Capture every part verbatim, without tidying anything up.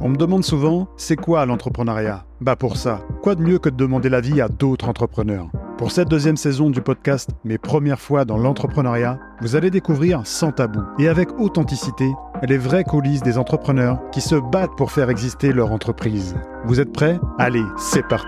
On me demande souvent, c'est quoi l'entrepreneuriat ? Bah pour ça, quoi de mieux que de demander l'avis à d'autres entrepreneurs ? Pour cette deuxième saison du podcast « Mes premières fois dans l'entrepreneuriat », vous allez découvrir sans tabou et avec authenticité les vraies coulisses des entrepreneurs qui se battent pour faire exister leur entreprise. Vous êtes prêts ? Allez, c'est parti !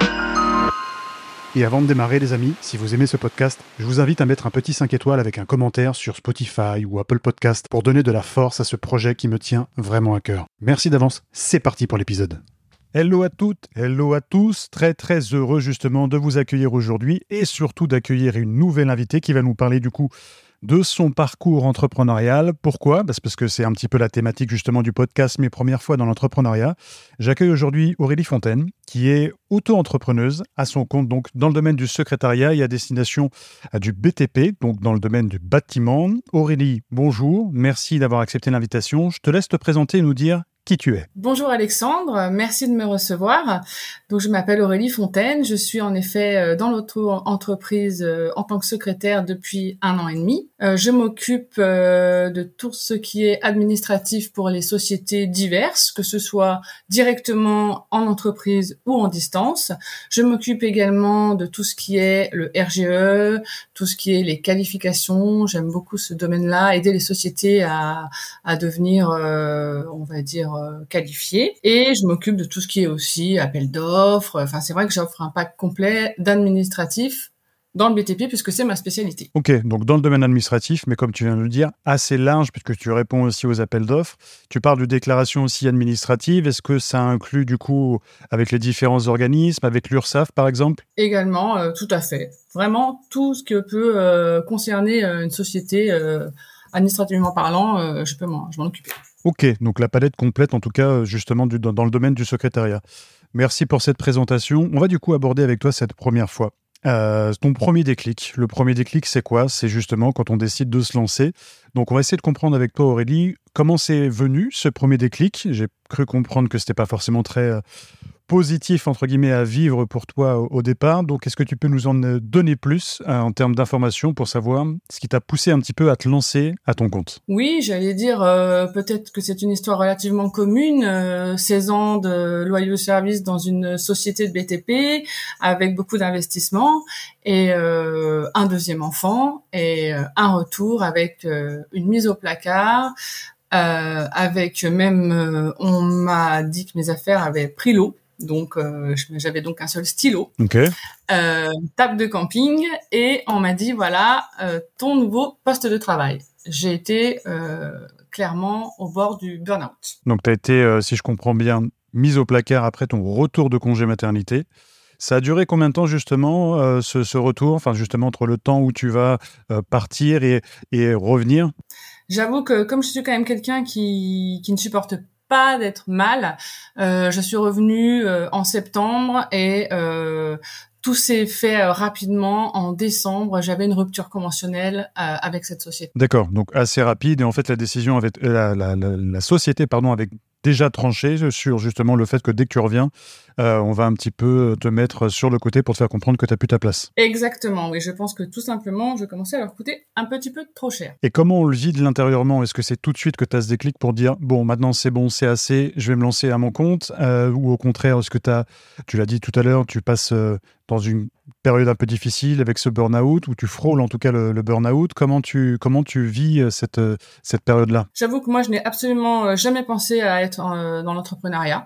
Et avant de démarrer les amis, si vous aimez ce podcast, je vous invite à mettre un petit cinq étoiles avec un commentaire sur Spotify ou Apple Podcast pour donner de la force à ce projet qui me tient vraiment à cœur. Merci d'avance, c'est parti pour l'épisode. Hello à toutes, hello à tous, très très heureux justement de vous accueillir aujourd'hui et surtout d'accueillir une nouvelle invitée qui va nous parler du coup de son parcours entrepreneurial. Pourquoi ? Bah, c'est parce que c'est un petit peu la thématique justement du podcast « Mes premières fois dans l'entrepreneuriat ». J'accueille aujourd'hui Aurélie Fontaine, qui est auto-entrepreneuse à son compte donc dans le domaine du secrétariat et à destination du B T P, donc dans le domaine du bâtiment. Aurélie, bonjour, merci d'avoir accepté l'invitation. Je te laisse te présenter et nous dire qui tu es. Bonjour Alexandre, merci de me recevoir. Donc je m'appelle Aurélie Fontaine, je suis en effet dans l'auto-entreprise en tant que secrétaire depuis un an et demi. Je m'occupe de tout ce qui est administratif pour les sociétés diverses, que ce soit directement en entreprise ou en distance. Je m'occupe également de tout ce qui est le R G E, tout ce qui est les qualifications. J'aime beaucoup ce domaine-là, aider les sociétés à, à devenir, euh, on va dire, qualifié, et je m'occupe de tout ce qui est aussi appel d'offres. Enfin, c'est vrai que j'offre un pack complet d'administratif dans le B T P puisque c'est ma spécialité. Ok, donc dans le domaine administratif, mais comme tu viens de le dire, assez large puisque tu réponds aussi aux appels d'offres. Tu parles de déclaration aussi administrative. Est-ce que ça inclut du coup avec les différents organismes, avec l'URSSAF par exemple ? Également, euh, tout à fait. Vraiment tout ce qui peut euh, concerner euh, une société euh, administrativement parlant, euh, je peux m'en, je m'en occuper. Ok, donc la palette complète en tout cas justement du, dans, dans le domaine du secrétariat. Merci pour cette présentation. On va du coup aborder avec toi cette première fois. Euh, ton premier déclic. Le premier déclic, c'est quoi ? C'est justement quand on décide de se lancer. Donc on va essayer de comprendre avec toi Aurélie, comment c'est venu ce premier déclic. J'ai cru comprendre que c'était pas forcément très euh, positif entre guillemets à vivre pour toi au, au départ. Donc est-ce que tu peux nous en donner plus euh, en termes d'informations pour savoir ce qui t'a poussé un petit peu à te lancer à ton compte ? Oui, j'allais dire euh, peut-être que c'est une histoire relativement commune. Euh, seize ans de loyaux services dans une société de B T P avec beaucoup d'investissements et euh, un deuxième enfant et euh, un retour avec euh, une mise au placard. Euh, avec même, euh, on m'a dit que mes affaires avaient pris l'eau. Donc, euh, j'avais donc un seul stylo, okay. euh, table de camping, et on m'a dit, voilà, euh, ton nouveau poste de travail. J'ai été euh, clairement au bord du burn-out. Donc, tu as été, euh, si je comprends bien, mise au placard après ton retour de congé maternité. Ça a duré combien de temps, justement, euh, ce, ce retour, enfin, justement, entre le temps où tu vas euh, partir et, et revenir ? J'avoue que comme je suis quand même quelqu'un qui, qui ne supporte pas pas d'être mal. Euh, je suis revenue euh, en septembre et euh, tout s'est fait euh, rapidement. En décembre, j'avais une rupture conventionnelle euh, avec cette société. D'accord, donc assez rapide. Et en fait, la décision avait, la, la, la, la société, pardon, avait déjà tranché sur justement le fait que dès que tu reviens, euh, on va un petit peu te mettre sur le côté pour te faire comprendre que tu n'as plus ta place. Exactement, oui. Je pense que tout simplement, je commençais à leur coûter un petit peu trop cher. Et comment on le vit de l'intérieurement ? Est-ce que c'est tout de suite que tu as ce déclic pour dire « bon, maintenant c'est bon, c'est assez, je vais me lancer à mon compte euh, » ou au contraire, est-ce que tu as, tu l'as dit tout à l'heure, tu passes euh, dans une période un peu difficile avec ce burn-out, ou tu frôles en tout cas le, le burn-out. Comment tu, comment tu vis cette, cette période-là ? J'avoue que moi, je n'ai absolument jamais pensé à être euh, dans l'entrepreneuriat.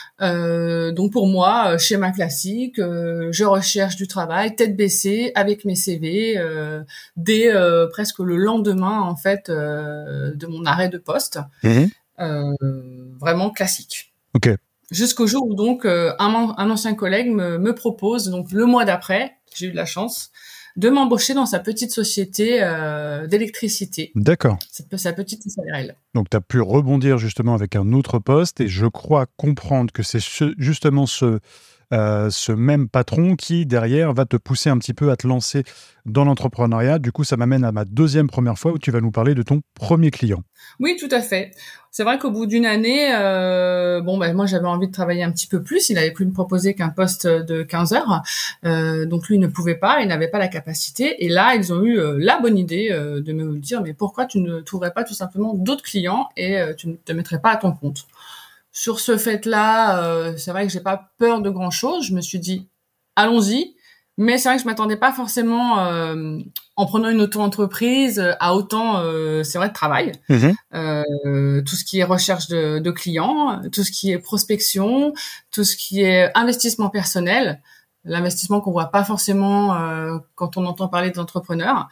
Euh, donc pour moi, schéma classique, euh, je recherche du travail, tête baissée, avec mes C V, euh, dès euh, presque le lendemain en fait euh, de mon arrêt de poste. Mmh. Euh, vraiment classique. Ok. Jusqu'au jour où donc euh, un, un ancien collègue me, me propose, donc le mois d'après, j'ai eu de la chance, de m'embaucher dans sa petite société euh, d'électricité. D'accord. Sa, sa petite S A R L. Donc, tu as pu rebondir justement avec un autre poste, et je crois comprendre que c'est ce, justement ce, euh, ce même patron qui, derrière, va te pousser un petit peu à te lancer dans l'entrepreneuriat. Du coup, ça m'amène à ma deuxième première fois où tu vas nous parler de ton premier client. Oui, tout à fait. C'est vrai qu'au bout d'une année, euh, bon, ben moi j'avais envie de travailler un petit peu plus. Il avait plus me proposer qu'un poste de quinze heures, euh, donc lui il ne pouvait pas, il n'avait pas la capacité. Et là, ils ont eu euh, la bonne idée euh, de me dire, mais pourquoi tu ne trouverais pas tout simplement d'autres clients et euh, tu ne te mettrais pas à ton compte ? sur ce fait-là, euh, c'est vrai que j'ai pas peur de grand-chose. Je me suis dit, allons-y. Mais c'est vrai que je m'attendais pas forcément, euh, en prenant une auto-entreprise, à autant, euh, c'est vrai, de travail. Mmh. Euh, tout ce qui est recherche de, de clients, tout ce qui est prospection, tout ce qui est investissement personnel, l'investissement qu'on voit pas forcément euh, quand on entend parler d'entrepreneurs.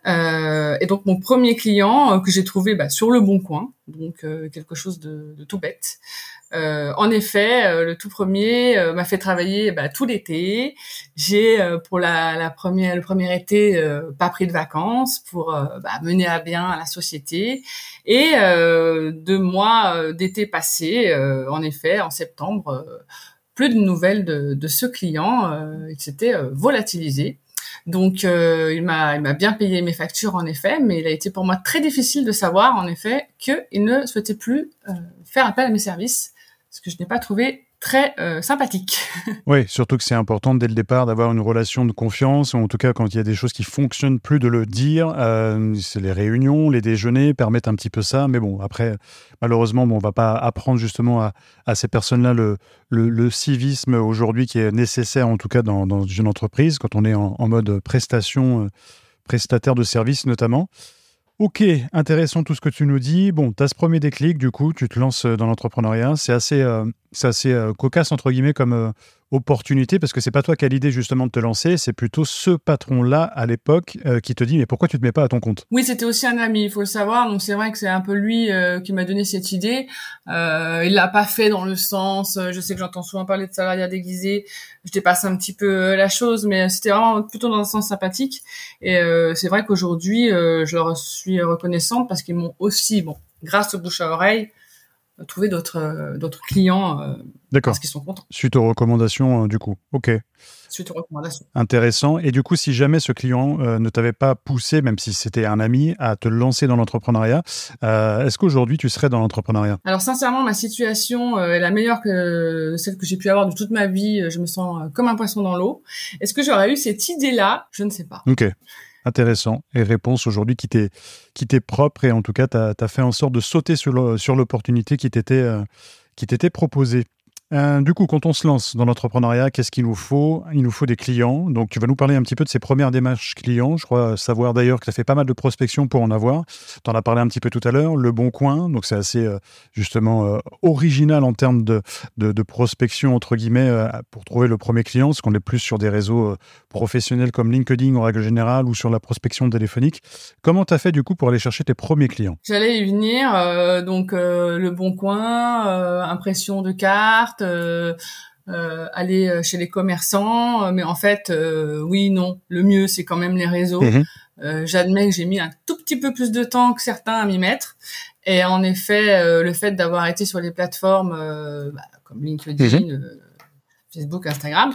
Euh, et donc mon premier client euh, que j'ai trouvé bah, sur le Bon Coin, donc euh, quelque chose de, de tout bête. Euh, en effet, euh, le tout premier euh, m'a fait travailler bah, tout l'été. J'ai euh, pour la, la première, le premier été euh, pas pris de vacances pour euh, bah, mener à bien la société. Et euh, deux mois euh, d'été passés, euh, en effet, en septembre, euh, plus de nouvelles de, de ce client. Euh, il s'était euh, volatilisé. Donc, euh, il m'a, il m'a bien payé mes factures, en effet, mais il a été pour moi très difficile de savoir, en effet, qu'il ne souhaitait plus euh, faire appel à mes services, ce que je n'ai pas trouvé très euh, sympathique. Oui, surtout que c'est important dès le départ d'avoir une relation de confiance, ou en tout cas quand il y a des choses qui fonctionnent plus de le dire. Euh, c'est les réunions, les déjeuners permettent un petit peu ça, mais bon, après, malheureusement, bon, on va pas apprendre justement à, à ces personnes-là le, le, le civisme aujourd'hui qui est nécessaire, en tout cas dans, dans une entreprise, quand on est en, en mode prestation, euh, prestataire de services notamment. Ok, intéressant tout ce que tu nous dis. Bon, tu as ce premier déclic, du coup, tu te lances dans l'entrepreneuriat. C'est assez, euh, c'est assez euh, cocasse, entre guillemets, comme euh, opportunité, parce que c'est pas toi qui as l'idée justement de te lancer, c'est plutôt ce patron-là, à l'époque, euh, qui te dit « Mais pourquoi tu te mets pas à ton compte ?» Oui, c'était aussi un ami, il faut le savoir. Donc c'est vrai que c'est un peu lui euh, qui m'a donné cette idée. Euh, il l'a pas fait dans le sens, euh, je sais que j'entends souvent parler de salariat déguisé, je dépasse un petit peu euh, la chose, mais c'était vraiment plutôt dans un sens sympathique. Et euh, c'est vrai qu'aujourd'hui, euh, je leur suis reconnaissante parce qu'ils m'ont aussi, bon, grâce au bouche à oreille, trouvé d'autres euh, d'autres clients euh, D'accord. parce qu'ils sont contents. Suite aux recommandations, euh, du coup. Ok. Suite aux recommandations. Intéressant. Et du coup, si jamais ce client euh, ne t'avait pas poussé, même si c'était un ami, à te lancer dans l'entrepreneuriat, euh, est-ce qu'aujourd'hui tu serais dans l'entrepreneuriat ? Alors sincèrement, ma situation euh, est la meilleure que celle que j'ai pu avoir de toute ma vie. Je me sens euh, comme un poisson dans l'eau. Est-ce que j'aurais eu cette idée-là ? Je ne sais pas. Ok. Intéressant. Et réponse aujourd'hui qui t'est, qui t'est propre et en tout cas, tu as fait en sorte de sauter sur, le, sur l'opportunité qui t'était, euh, qui t'était proposée. Euh, du coup, quand on se lance dans l'entrepreneuriat, qu'est-ce qu'il nous faut ? Il nous faut des clients. Donc, tu vas nous parler un petit peu de ces premières démarches clients. Je crois savoir d'ailleurs que tu as fait pas mal de prospection pour en avoir. Tu en as parlé un petit peu tout à l'heure. Le Bon Coin, donc c'est assez euh, justement euh, original en termes de, de, de prospection, entre guillemets, euh, pour trouver le premier client, parce qu'on est plus sur des réseaux euh, professionnels comme LinkedIn en règle générale ou sur la prospection téléphonique. Comment tu as fait du coup pour aller chercher tes premiers clients ? J'allais y venir. Euh, donc, euh, le Bon Coin, euh, impression de cartes, Euh, euh, aller chez les commerçants, mais en fait, euh, oui, non, le mieux c'est quand même les réseaux. Mmh. Euh, j'admets que j'ai mis un tout petit peu plus de temps que certains à m'y mettre, et en effet, euh, le fait d'avoir été sur les plateformes euh, bah, comme LinkedIn, Mmh. euh, Facebook, Instagram,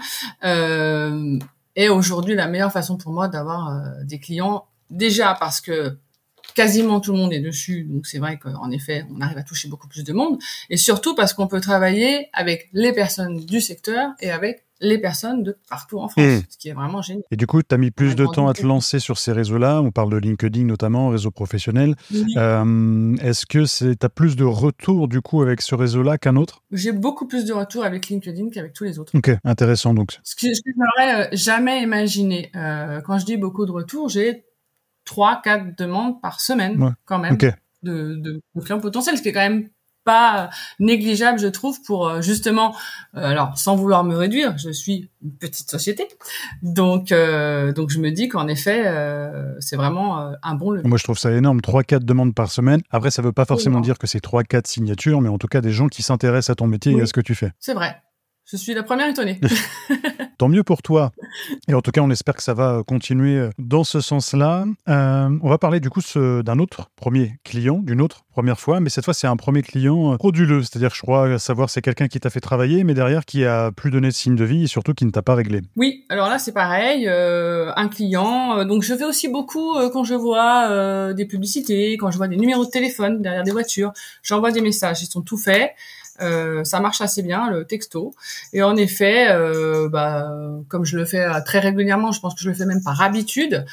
euh, est aujourd'hui la meilleure façon pour moi d'avoir euh, des clients. Déjà parce que quasiment tout le monde est dessus, donc c'est vrai qu'en effet, on arrive à toucher beaucoup plus de monde, et surtout parce qu'on peut travailler avec les personnes du secteur et avec les personnes de partout en France, mmh. ce qui est vraiment génial. Et du coup, tu as mis plus de temps à te lancer sur ces réseaux-là. On parle de LinkedIn notamment, réseau professionnel. Oui. Euh, est-ce que tu as plus de retours du coup avec ce réseau-là qu'un autre ? J'ai beaucoup plus de retours avec LinkedIn qu'avec tous les autres. Ok, intéressant donc. Ce que, ce que je n'aurais jamais imaginé. Euh, quand je dis beaucoup de retours, j'ai trois, quatre demandes par semaine, ouais. quand même, okay. de, de, de clients potentiels, ce qui est quand même pas négligeable, je trouve, pour justement, euh, alors sans vouloir me réduire, je suis une petite société, donc euh, donc je me dis qu'en effet, euh, c'est vraiment euh, un bon levier. Moi, je trouve ça énorme, trois quatre demandes par semaine. Après, ça veut pas forcément oui, dire que c'est trois quatre signatures, mais en tout cas des gens qui s'intéressent à ton métier oui. et à ce que tu fais. C'est vrai. Je suis la première étonnée. Tant mieux pour toi. Et en tout cas, on espère que ça va continuer dans ce sens-là. Euh, on va parler du coup ce, d'un autre premier client, d'une autre première fois, mais cette fois, c'est un premier client frauduleux. C'est-à-dire que je crois savoir c'est quelqu'un qui t'a fait travailler, mais derrière qui a plus donné de signe de vie et surtout qui ne t'a pas réglé. Oui, alors là, c'est pareil. Euh, un client. Euh, donc, je fais aussi beaucoup euh, quand je vois euh, des publicités, quand je vois des numéros de téléphone derrière des voitures. J'envoie des messages. Ils sont tout faits. Euh, ça marche assez bien, le texto. Et en effet, euh, bah, comme je le fais très régulièrement, je pense que je le fais même par habitude,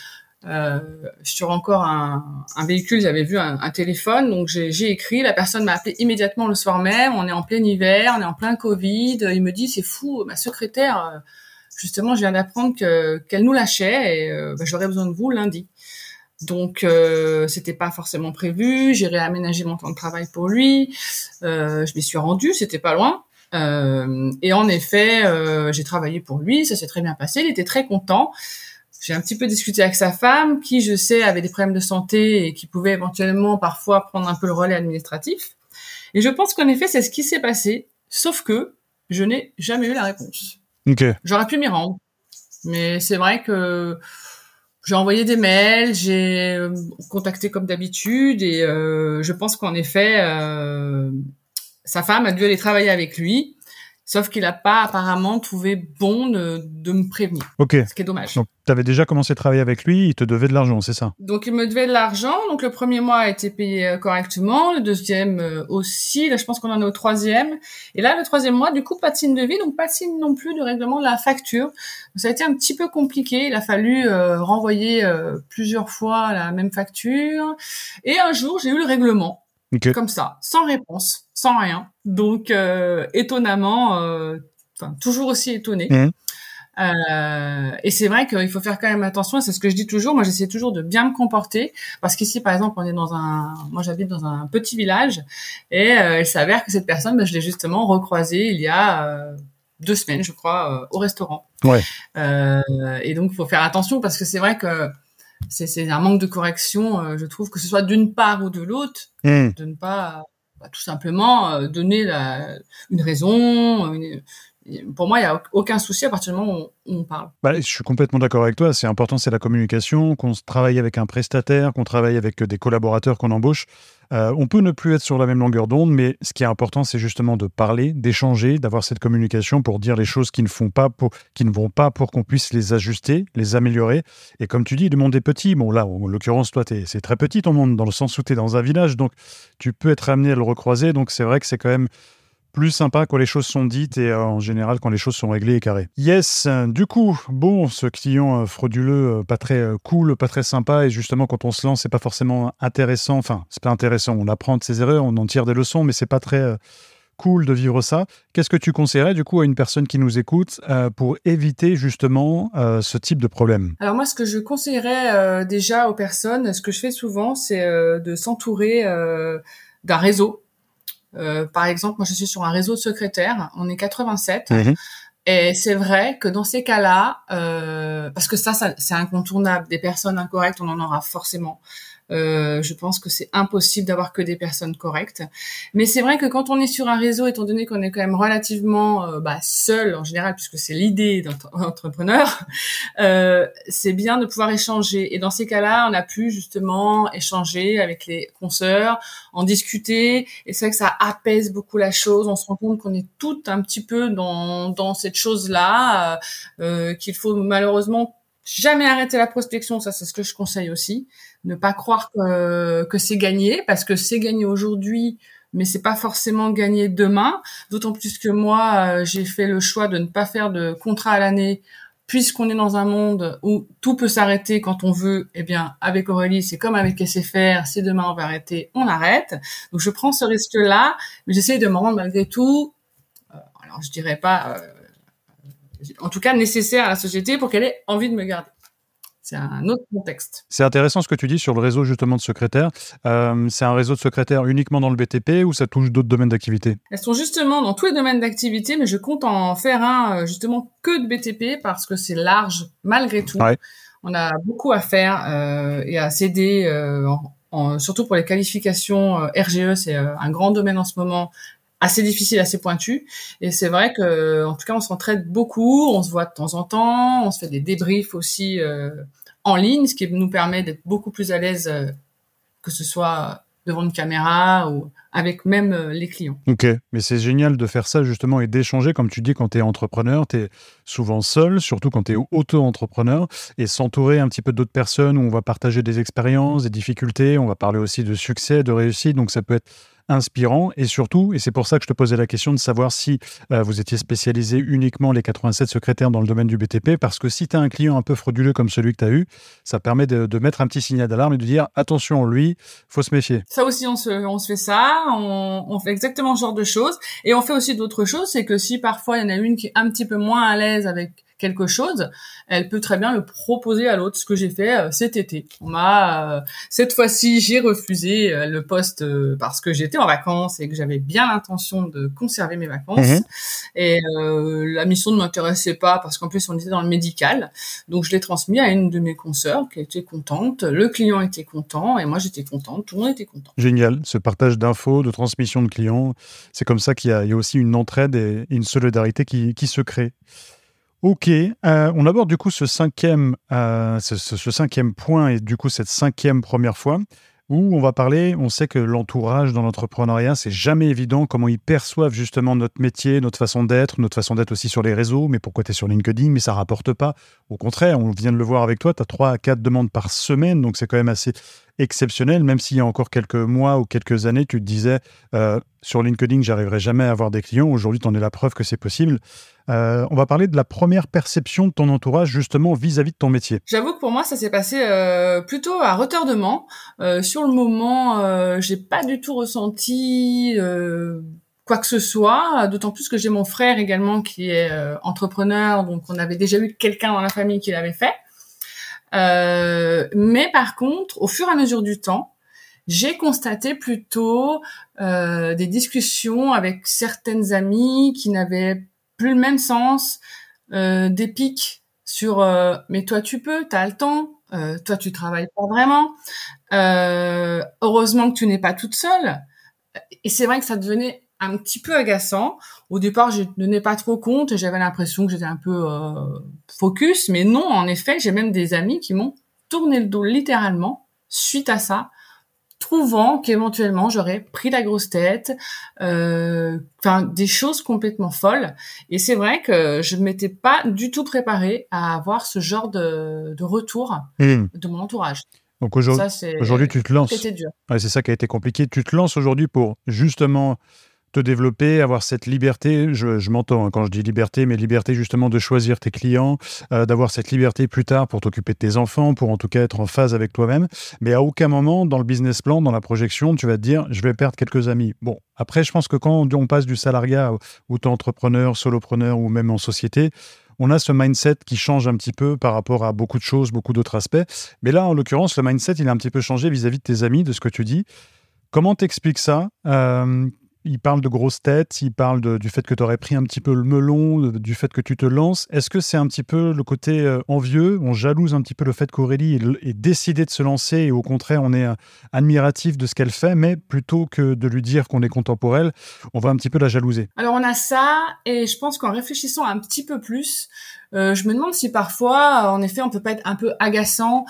Euh, sur encore un, un véhicule, j'avais vu un, un téléphone, donc j'ai, j'ai écrit. La personne m'a appelé immédiatement le soir même. On est en plein hiver, on est en plein Covid. Il me dit c'est fou, ma secrétaire, justement, je viens d'apprendre que qu'elle nous lâchait et euh, bah, j'aurais besoin de vous lundi. Donc euh, c'était pas forcément prévu. J'ai réaménagé mon temps de travail pour lui. Euh, je m'y suis rendue, c'était pas loin. Euh, et en effet, euh, j'ai travaillé pour lui. Ça s'est très bien passé. Il était très content. J'ai un petit peu discuté avec sa femme, qui, je sais, avait des problèmes de santé et qui pouvait éventuellement parfois prendre un peu le relais administratif. Et je pense qu'en effet, c'est ce qui s'est passé, sauf que je n'ai jamais eu la réponse. Ok. J'aurais pu m'y rendre, mais c'est vrai que j'ai envoyé des mails, j'ai contacté comme d'habitude, et euh, je pense qu'en effet, euh, sa femme a dû aller travailler avec lui. Sauf qu'il n'a pas apparemment trouvé bon de, de me prévenir. Ok. Ce qui est dommage. Donc, tu avais déjà commencé à travailler avec lui, il te devait de l'argent, c'est ça? Donc, il me devait de l'argent. Donc, le premier mois a été payé correctement. Le deuxième euh, aussi. Là, je pense qu'on en est au troisième. Et là, le troisième mois, du coup, pas de signe de vie. Donc, pas de signe non plus de règlement de la facture. Donc, ça a été un petit peu compliqué. Il a fallu euh, renvoyer euh, plusieurs fois la même facture. Et un jour, j'ai eu le règlement. Okay. Comme ça, sans réponse, sans rien. Donc, euh, étonnamment, euh, enfin, toujours aussi étonné. Mmh. Euh, et c'est vrai qu'il faut faire quand même attention, c'est ce que je dis toujours. Moi, j'essaie toujours de bien me comporter, parce qu'ici, par exemple, on est dans un, moi, j'habite dans un petit village, et euh, il s'avère que cette personne, ben, je l'ai justement recroisée il y a euh, deux semaines, je crois, euh, au restaurant. Ouais. Euh, et donc, il faut faire attention, parce que c'est vrai que c'est, c'est un manque de correction, euh, je trouve, que ce soit d'une part ou de l'autre, mmh. de ne pas, bah, tout simplement euh, donner la, une raison. Une, pour moi, il n'y a aucun souci à partir du moment où on, on parle. Bah, je suis complètement d'accord avec toi. C'est important, c'est la communication, qu'on travaille avec un prestataire, qu'on travaille avec des collaborateurs qu'on embauche. Euh, on peut ne plus être sur la même longueur d'onde, mais ce qui est important, c'est justement de parler, d'échanger, d'avoir cette communication pour dire les choses qui ne font pas, pour, qui ne vont pas, pour qu'on puisse les ajuster, les améliorer. Et comme tu dis, le monde est petit. Bon, là, en l'occurrence, toi, t'es, c'est très petit ton monde, dans le sens où tu es dans un village, donc tu peux être amené à le recroiser. Donc c'est vrai que c'est quand même plus sympa quand les choses sont dites et euh, en général quand les choses sont réglées et carrées. Yes, du coup, bon, ce client euh, frauduleux, euh, pas très euh, cool, pas très sympa, et justement quand on se lance, c'est pas forcément intéressant, enfin, c'est pas intéressant, on apprend de ses erreurs, on en tire des leçons, mais c'est pas très euh, cool de vivre ça. Qu'est-ce que tu conseillerais du coup à une personne qui nous écoute euh, pour éviter justement euh, ce type de problème? Alors moi, ce que je conseillerais euh, déjà aux personnes, ce que je fais souvent, c'est euh, de s'entourer euh, d'un réseau. Euh, par exemple, moi je suis sur un réseau de secrétaires, on est quatre-vingt-sept, mmh. Et c'est vrai que dans ces cas-là, euh, parce que ça, ça c'est incontournable, des personnes incorrectes, on en aura forcément. Euh, je pense que c'est impossible d'avoir que des personnes correctes. Mais c'est vrai que quand on est sur un réseau, étant donné qu'on est quand même relativement euh, bah, seul en général, puisque c'est l'idée d'entrepreneur, euh, c'est bien de pouvoir échanger. Et dans ces cas-là, on a pu justement échanger avec les consoeurs, en discuter. Et c'est vrai que ça apaise beaucoup la chose. On se rend compte qu'on est toutes un petit peu dans, dans cette chose-là, euh, qu'il faut malheureusement jamais arrêter la prospection. Ça, c'est ce que je conseille aussi. Ne pas croire que, que c'est gagné, parce que c'est gagné aujourd'hui, mais c'est pas forcément gagné demain. D'autant plus que moi, euh, j'ai fait le choix de ne pas faire de contrat à l'année, puisqu'on est dans un monde où tout peut s'arrêter quand on veut. Eh bien, avec Aurélie, c'est comme avec S F R, si demain on va arrêter, on arrête. Donc, je prends ce risque-là, mais j'essaye de me rendre malgré tout, euh, alors je dirais pas, euh, en tout cas nécessaire à la société pour qu'elle ait envie de me garder. C'est un autre contexte. C'est intéressant ce que tu dis sur le réseau justement de secrétaires. Euh, c'est un réseau de secrétaires uniquement dans le B T P ou ça touche d'autres domaines d'activité? Elles sont justement dans tous les domaines d'activité, mais je compte en faire un justement que de B T P parce que c'est large malgré tout. Ouais. On a beaucoup à faire euh, et à s'aider, euh, en, en, surtout pour les qualifications euh, R G E, c'est euh, un grand domaine en ce moment, assez difficile, assez pointu. Et c'est vrai que, en tout cas, on s'entraide beaucoup, on se voit de temps en temps, on se fait des débriefs aussi euh, en ligne, ce qui nous permet d'être beaucoup plus à l'aise, euh, que ce soit devant une caméra ou avec même euh, les clients. Ok, mais c'est génial de faire ça justement et d'échanger, comme tu dis, quand tu es entrepreneur, tu es souvent seul, surtout quand tu es auto-entrepreneur, et s'entourer un petit peu d'autres personnes où on va partager des expériences, des difficultés, on va parler aussi de succès, de réussite, donc ça peut être inspirant et surtout, et c'est pour ça que je te posais la question de savoir si euh, vous étiez spécialisé uniquement les quatre-vingt-sept secrétaires dans le domaine du B T P, parce que si tu as un client un peu frauduleux comme celui que tu as eu, ça permet de, de mettre un petit signal d'alarme et de dire attention, lui, faut se méfier. Ça aussi, on se, on se fait ça, on, on fait exactement ce genre de choses. Et on fait aussi d'autres choses, c'est que si parfois il y en a une qui est un petit peu moins à l'aise avec quelque chose, elle peut très bien le proposer à l'autre, ce que j'ai fait euh, cet été. On m'a, euh, cette fois-ci, j'ai refusé euh, le poste euh, parce que j'étais en vacances et que j'avais bien l'intention de conserver mes vacances. Mmh. Et euh, la mission ne m'intéressait pas parce qu'en plus, on était dans le médical. Donc, je l'ai transmis à une de mes consoeurs qui était contente. Le client était content et moi, j'étais contente. Tout le monde était content. Génial. Ce partage d'infos, de transmission de clients, c'est comme ça qu'il y a, il y a aussi une entraide et une solidarité qui, qui se crée. Ok, euh, on aborde du coup ce cinquième, euh, ce, ce, ce cinquième point et du coup cette cinquième première fois où on va parler, on sait que l'entourage dans l'entrepreneuriat, c'est jamais évident, comment ils perçoivent justement notre métier, notre façon d'être, notre façon d'être aussi sur les réseaux, mais pourquoi tu es sur LinkedIn, mais ça rapporte pas. Au contraire, on vient de le voir avec toi, tu as trois à quatre demandes par semaine, donc c'est quand même assez exceptionnel, même s'il y a encore quelques mois ou quelques années, tu te disais euh, sur LinkedIn, j'arriverai jamais à avoir des clients. Aujourd'hui, tu en es la preuve que c'est possible. Euh, on va parler de la première perception de ton entourage justement vis-à-vis de ton métier. J'avoue que pour moi, ça s'est passé euh, plutôt à retardement. Euh, sur le moment, euh, j'ai pas du tout ressenti euh, quoi que ce soit, d'autant plus que j'ai mon frère également qui est euh, entrepreneur, donc on avait déjà eu quelqu'un dans la famille qui l'avait fait. Euh, mais par contre, au fur et à mesure du temps, j'ai constaté plutôt euh, des discussions avec certaines amies qui n'avaient plus le même sens, euh, des pics sur euh, mais toi tu peux, t'as le temps, euh, toi tu travailles pas vraiment, euh, heureusement que tu n'es pas toute seule. Et c'est vrai que ça devenait un petit peu agaçant. Au départ, je ne tenais pas trop compte et j'avais l'impression que j'étais un peu euh, focus, mais non, en effet, j'ai même des amis qui m'ont tourné le dos littéralement suite à ça, trouvant qu'éventuellement j'aurais pris la grosse tête, euh, enfin des choses complètement folles. Et c'est vrai que je ne m'étais pas du tout préparée à avoir ce genre de, de retour mmh. de mon entourage. Donc aujourd'hui, ça, aujourd'hui tu te lances. C'était dur. Ouais, c'est ça qui a été compliqué. Tu te lances aujourd'hui pour justement te développer, avoir cette liberté, je, je m'entends hein, quand je dis liberté, mais liberté justement de choisir tes clients, euh, d'avoir cette liberté plus tard pour t'occuper de tes enfants, pour en tout cas être en phase avec toi-même. Mais à aucun moment, dans le business plan, dans la projection, tu vas te dire, je vais perdre quelques amis. Bon, après, je pense que quand on passe du salariat ou t'es entrepreneur, solopreneur ou même en société, on a ce mindset qui change un petit peu par rapport à beaucoup de choses, beaucoup d'autres aspects. Mais là, en l'occurrence, le mindset, il a un petit peu changé vis-à-vis de tes amis, de ce que tu dis. Comment t'expliques ça ? euh, Il parle de grosses têtes, il parle de, du fait que tu aurais pris un petit peu le melon, de, du fait que tu te lances. Est-ce que c'est un petit peu le côté euh, envieux ? On jalouse un petit peu le fait qu'Aurélie ait, ait décidé de se lancer et au contraire, on est euh, admiratif de ce qu'elle fait, mais plutôt que de lui dire qu'on est content pour elle, on va un petit peu la jalouser. Alors, on a ça et je pense qu'en réfléchissant un petit peu plus, euh, je me demande si parfois, en effet, on peut pas être un peu agaçant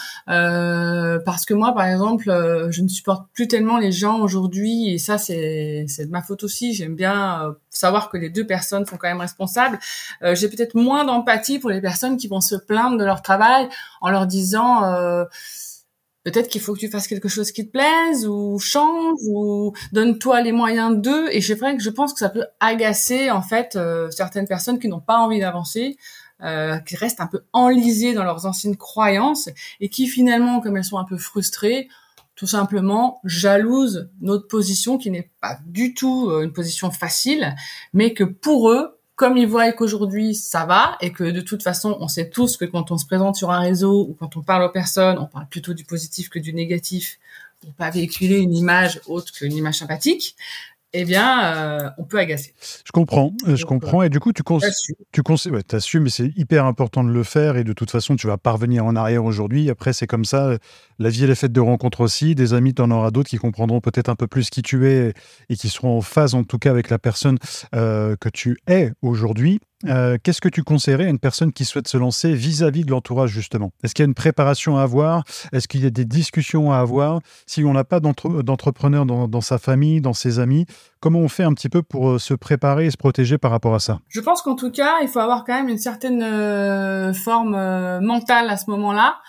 euh, parce que moi, par exemple, euh, je ne supporte plus tellement les gens aujourd'hui et ça, c'est, c'est de ma faute aussi. J'aime bien euh, savoir que les deux personnes sont quand même responsables. Euh, j'ai peut-être moins d'empathie pour les personnes qui vont se plaindre de leur travail en leur disant euh, peut-être qu'il faut que tu fasses quelque chose qui te plaise ou change ou donne-toi les moyens d'eux. Et c'est vrai que je pense que ça peut agacer en fait euh, certaines personnes qui n'ont pas envie d'avancer. Euh, qui restent un peu enlisées dans leurs anciennes croyances et qui finalement, comme elles sont un peu frustrées, tout simplement jalousent notre position qui n'est pas du tout une position facile, mais que pour eux, comme ils voient qu'aujourd'hui ça va et que de toute façon on sait tous que quand on se présente sur un réseau ou quand on parle aux personnes, on parle plutôt du positif que du négatif pour pas véhiculer une image autre qu'une image sympathique. Eh bien, euh, on peut agacer. Je comprends, Donc, je comprends. Et du coup, tu conseilles, tu conseilles, ouais, t'assumes, mais c'est hyper important de le faire. Et de toute façon, tu vas pas revenir en arrière aujourd'hui. Après, c'est comme ça. La vie, elle est faite de rencontres aussi. Des amis, tu en auras d'autres qui comprendront peut-être un peu plus qui tu es et qui seront en phase, en tout cas, avec la personne euh, que tu es aujourd'hui. Euh, qu'est-ce que tu conseillerais à une personne qui souhaite se lancer vis-à-vis de l'entourage, justement ? Est-ce qu'il y a une préparation à avoir ? Est-ce qu'il y a des discussions à avoir ? Si on n'a pas d'entre- d'entrepreneur dans, dans sa famille, dans ses amis, comment on fait un petit peu pour se préparer et se protéger par rapport à ça ? Je pense qu'en tout cas, il faut avoir quand même une certaine euh, forme euh, mentale à ce moment-là.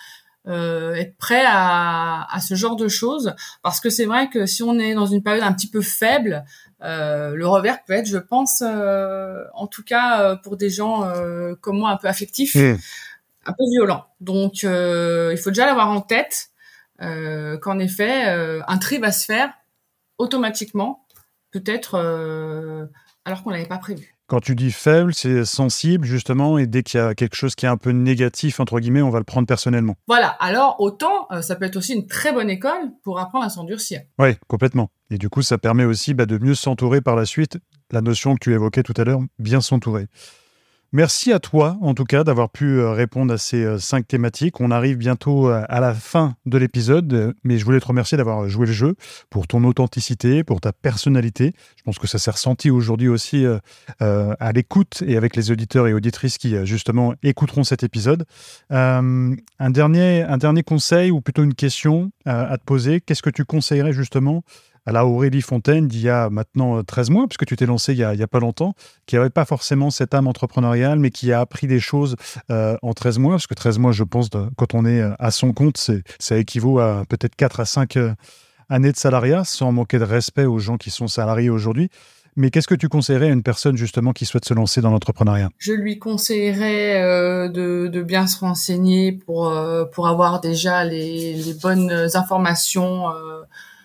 euh, être prêt à, à ce genre de choses, parce que c'est vrai que si on est dans une période un petit peu faible, euh, le revers peut être, je pense, euh, en tout cas euh, pour des gens euh, comme moi un peu affectifs, mmh. un peu violent. Donc euh, il faut déjà l'avoir en tête euh, qu'en effet euh, un tri va se faire automatiquement, peut-être euh, alors qu'on l'avait pas prévu. Quand tu dis faible, c'est sensible, justement, et dès qu'il y a quelque chose qui est un peu négatif, entre guillemets, on va le prendre personnellement. Voilà. Alors, autant, euh, ça peut être aussi une très bonne école pour apprendre à s'endurcir. Oui, complètement. Et du coup, ça permet aussi bah, de mieux s'entourer par la suite. La notion que tu évoquais tout à l'heure, bien s'entourer. Merci à toi, en tout cas, d'avoir pu répondre à ces euh, cinq thématiques. On arrive bientôt à la fin de l'épisode, mais je voulais te remercier d'avoir joué le jeu, pour ton authenticité, pour ta personnalité. Je pense que ça s'est ressenti aujourd'hui aussi euh, euh, à l'écoute et avec les auditeurs et auditrices qui, justement, écouteront cet épisode. Euh, un, dernier, un dernier conseil, ou plutôt une question euh, à te poser. Qu'est-ce que tu conseillerais, justement, à la Aurélie Fontaine d'il y a maintenant treize mois, puisque tu t'es lancé il y a, il y a pas longtemps, qui n'avait pas forcément cette âme entrepreneuriale, mais qui a appris des choses euh, en treize mois, parce que treize mois, je pense, de, quand on est à son compte, c'est, ça équivaut à peut-être quatre à cinq euh, années de salariat, sans manquer de respect aux gens qui sont salariés aujourd'hui. Mais qu'est-ce que tu conseillerais à une personne, justement, qui souhaite se lancer dans l'entrepreneuriat ? Je lui conseillerais euh, de, de bien se renseigner pour, euh, pour avoir déjà les, les bonnes informations euh,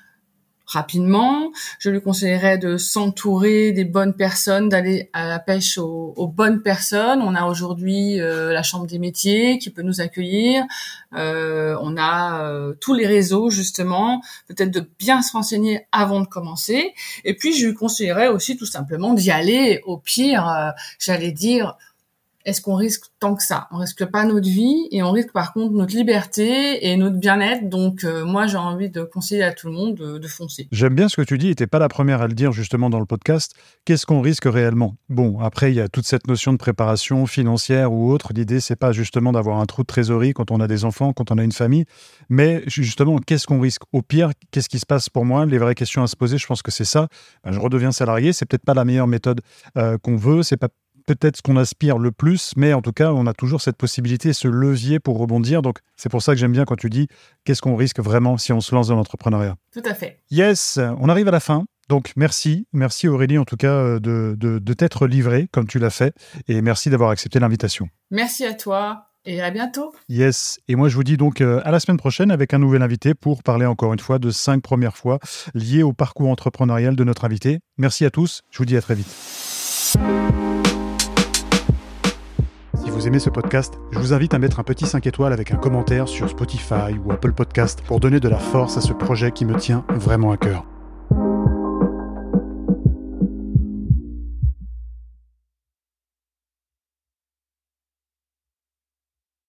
rapidement. Je lui conseillerais de s'entourer des bonnes personnes, d'aller à la pêche aux, aux bonnes personnes. On a aujourd'hui euh, la Chambre des métiers qui peut nous accueillir. Euh, on a euh, tous les réseaux, justement. Peut-être de bien se renseigner avant de commencer. Et puis, je lui conseillerais aussi tout simplement d'y aller. Au pire, euh, j'allais dire... Est-ce qu'on risque tant que ça ? On risque pas notre vie et on risque par contre notre liberté et notre bien-être. Donc euh, moi, j'ai envie de conseiller à tout le monde de, de foncer. J'aime bien ce que tu dis et t'es pas la première à le dire justement dans le podcast. Qu'est-ce qu'on risque réellement ? Bon, après, il y a toute cette notion de préparation financière ou autre. L'idée, c'est pas justement d'avoir un trou de trésorerie quand on a des enfants, quand on a une famille. Mais justement, qu'est-ce qu'on risque ? Au pire, qu'est-ce qui se passe pour moi ? Les vraies questions à se poser, je pense que c'est ça. Ben, je redeviens salarié. C'est peut-être pas la meilleure méthode euh, qu'on veut. C'est pas peut-être ce qu'on aspire le plus, mais en tout cas, on a toujours cette possibilité, ce levier pour rebondir. Donc, c'est pour ça que j'aime bien quand tu dis qu'est-ce qu'on risque vraiment si on se lance dans l'entrepreneuriat. Tout à fait. Yes, on arrive à la fin. Donc, merci. Merci Aurélie, en tout cas, de, de, de t'être livrée comme tu l'as fait. Et merci d'avoir accepté l'invitation. Merci à toi et à bientôt. Yes. Et moi, je vous dis donc à la semaine prochaine avec un nouvel invité pour parler encore une fois de cinq premières fois liées au parcours entrepreneurial de notre invité. Merci à tous. Je vous dis à très vite. Si vous aimez ce podcast, je vous invite à mettre un petit cinq étoiles avec un commentaire sur Spotify ou Apple Podcast pour donner de la force à ce projet qui me tient vraiment à cœur.